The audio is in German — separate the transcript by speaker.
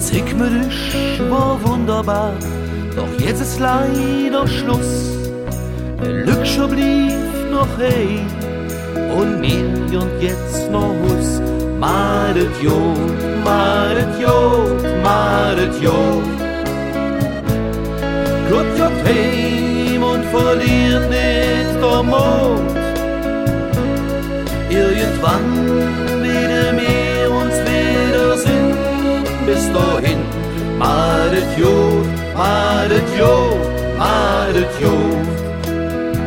Speaker 1: Sigmarisch war wunderbar, doch jetzt ist leider Schluss. Der Lückscher blieb noch hey und mir und jetzt noch Hus. Madet Jod, madet Jod, madet Jod. Kommt Jod heim und verliert nicht der Mond. Irgendwann werden wir uns wiedersehen. Bis dahin, madet Jod, madet Jod, madet